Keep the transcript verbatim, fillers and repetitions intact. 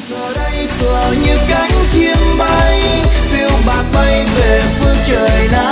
giờ đây tựa như cánh chim bay phiêu bạt bay về phương trời nào.